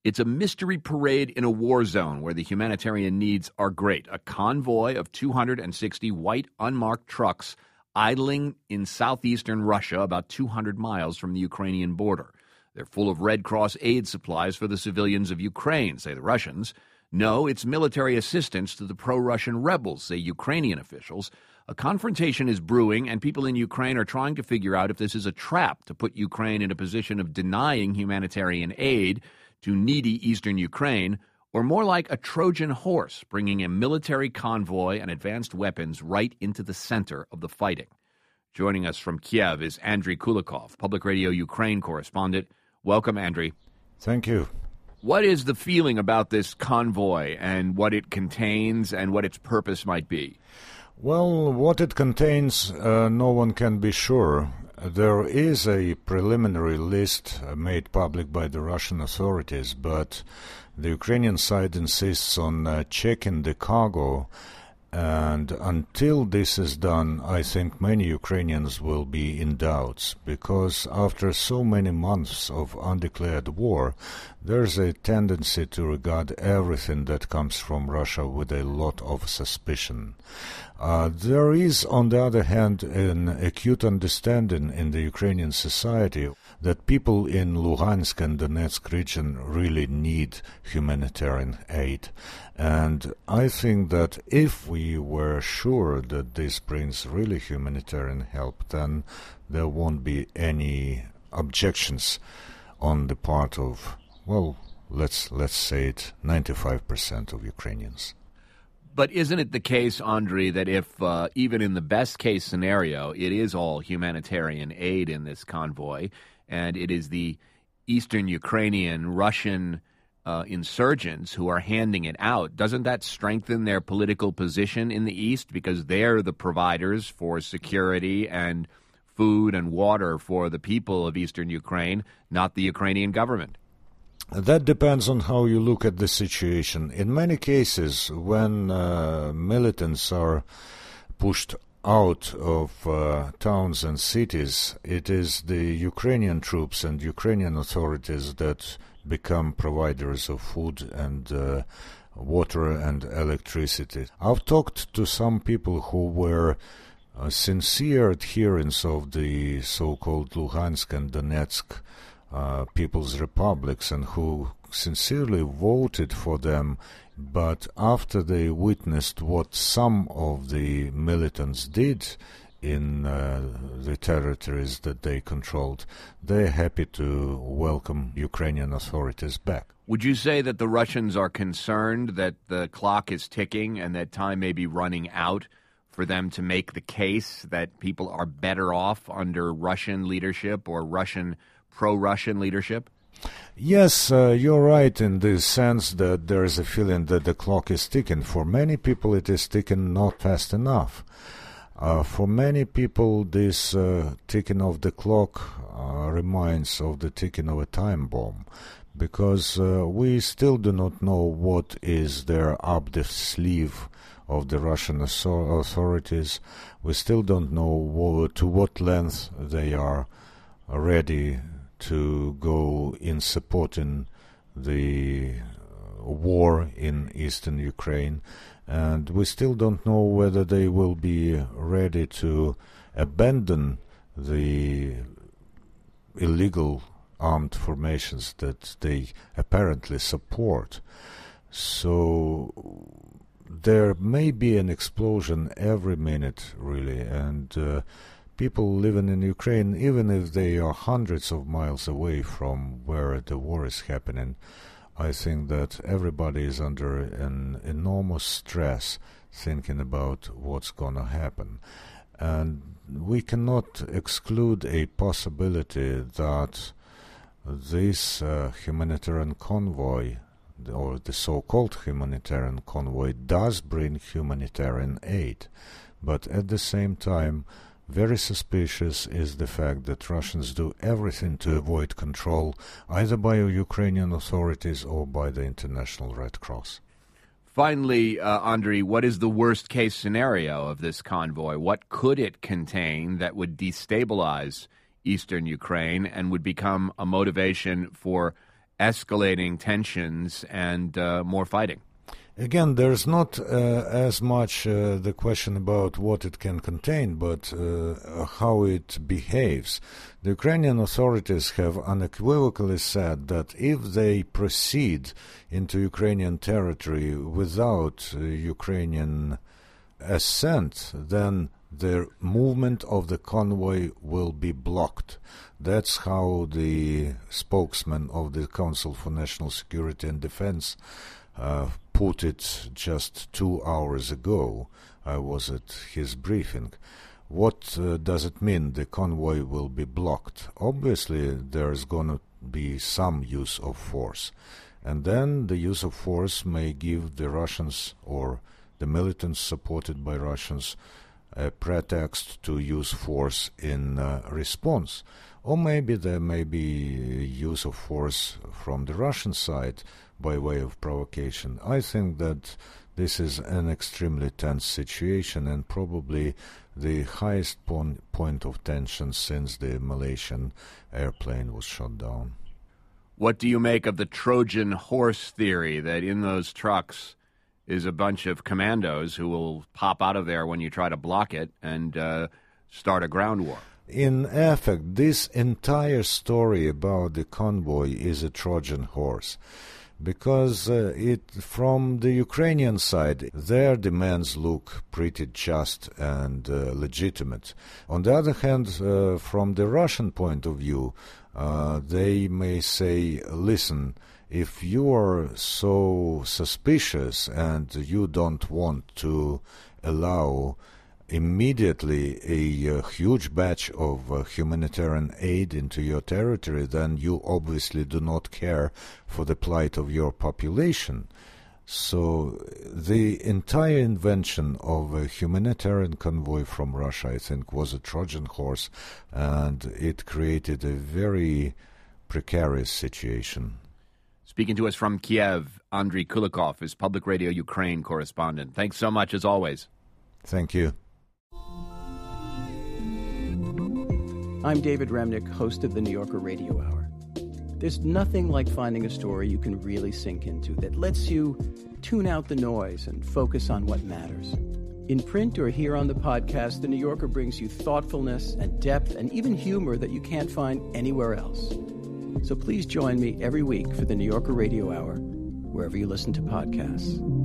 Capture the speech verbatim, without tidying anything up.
It's a mystery parade in a war zone where the humanitarian needs are great. A convoy of two hundred sixty white unmarked trucks idling in southeastern Russia, about two hundred miles from the Ukrainian border. They're full of Red Cross aid supplies for the civilians of Ukraine, say the Russians. No, it's military assistance to the pro-Russian rebels, say Ukrainian officials. A confrontation is brewing, and people in Ukraine are trying to figure out if this is a trap to put Ukraine in a position of denying humanitarian aid to needy eastern Ukraine, or more like a Trojan horse bringing a military convoy and advanced weapons right into the center of the fighting. Joining us from Kiev is Andriy Kulikov, Public Radio Ukraine correspondent. Welcome, Andriy. Thank you. What is the feeling about this convoy and what it contains and what its purpose might be? Well, what it contains, uh, no one can be sure. There is a preliminary list made public by the Russian authorities, but the Ukrainian side insists on uh, checking the cargo, and until this is done, I think many Ukrainians will be in doubts, because after so many months of undeclared war, there's a tendency to regard everything that comes from Russia with a lot of suspicion. Uh, there is, on the other hand, an acute understanding in the Ukrainian society that people in Luhansk and Donetsk region really need humanitarian aid. And I think that if we were sure that this brings really humanitarian help, then there won't be any objections on the part of, well, let's let's say it, ninety-five percent of Ukrainians. But isn't it the case, Andriy, that if uh, even in the best case scenario, it is all humanitarian aid in this convoy, and it is the eastern Ukrainian Russian uh, insurgents who are handing it out, doesn't that strengthen their political position in the East because they're the providers for security and food and water for the people of eastern Ukraine, not the Ukrainian government? That depends on how you look at the situation. In many cases, when uh, militants are pushed out of uh, towns and cities, it is the Ukrainian troops and Ukrainian authorities that become providers of food and uh, water and electricity. I've talked to some people who were uh, sincere adherents of the so-called Luhansk and Donetsk Uh, People's Republics and who sincerely voted for them, but after they witnessed what some of the militants did in uh, the territories that they controlled, they're happy to welcome Ukrainian authorities back. Would you say that the Russians are concerned that the clock is ticking and that time may be running out for them to make the case that people are better off under Russian leadership or Russian pro-Russian leadership? Yes, uh, you're right in the sense that there is a feeling that the clock is ticking. For many people, it is ticking not fast enough. Uh, for many people, this uh, ticking of the clock uh, reminds of the ticking of a time bomb, because uh, we still do not know what is there up the sleeve of the Russian authorities. We still don't know what, to what length they are ready to go in supporting the war in eastern Ukraine, and we still don't know whether they will be ready to abandon the illegal armed formations that they apparently support. So there may be an explosion every minute, really, and uh, people living in Ukraine, even if they are hundreds of miles away from where the war is happening, I think that everybody is under an enormous stress thinking about what's going to happen. And we cannot exclude a possibility that this uh, humanitarian convoy, or the so-called humanitarian convoy, does bring humanitarian aid. But at the same time, very suspicious is the fact that Russians do everything to avoid control, either by Ukrainian authorities or by the International Red Cross. Finally, uh, Andriy, what is the worst-case scenario of this convoy? What could it contain that would destabilize eastern Ukraine and would become a motivation for escalating tensions and uh, more fighting. Again, there's not uh, as much uh, the question about what it can contain, but uh, how it behaves. The Ukrainian authorities have unequivocally said that if they proceed into Ukrainian territory without uh, Ukrainian assent, then the movement of the convoy will be blocked. That's how the spokesman of the Council for National Security and Defense uh, put it just two hours ago. I was at his briefing. What uh, does it mean the convoy will be blocked? Obviously, there's going to be some use of force. And then the use of force may give the Russians or the militants supported by Russians a pretext to use force in uh, response. Or maybe there may be use of force from the Russian side by way of provocation. I think that this is an extremely tense situation and probably the highest pon- point of tension since the Malaysian airplane was shot down. What do you make of the Trojan horse theory that in those trucks is a bunch of commandos who will pop out of there when you try to block it and uh, start a ground war? In effect, this entire story about the convoy is a Trojan horse, because uh, it, from the Ukrainian side, their demands look pretty just and uh, legitimate. On the other hand, uh, from the Russian point of view, uh, they may say, listen, if you are so suspicious and you don't want to allow immediately a uh, huge batch of uh, humanitarian aid into your territory, then you obviously do not care for the plight of your population. So the entire invention of a humanitarian convoy from Russia, I think, was a Trojan horse, and it created a very precarious situation. Speaking to us from Kiev, Andriy Kulikov is Public Radio Ukraine correspondent. Thanks so much, as always. Thank you. I'm David Remnick, host of the New Yorker Radio Hour. There's nothing like finding a story you can really sink into that lets you tune out the noise and focus on what matters. In print or here on the podcast, the New Yorker brings you thoughtfulness and depth and even humor that you can't find anywhere else. So please join me every week for the New Yorker Radio Hour, wherever you listen to podcasts.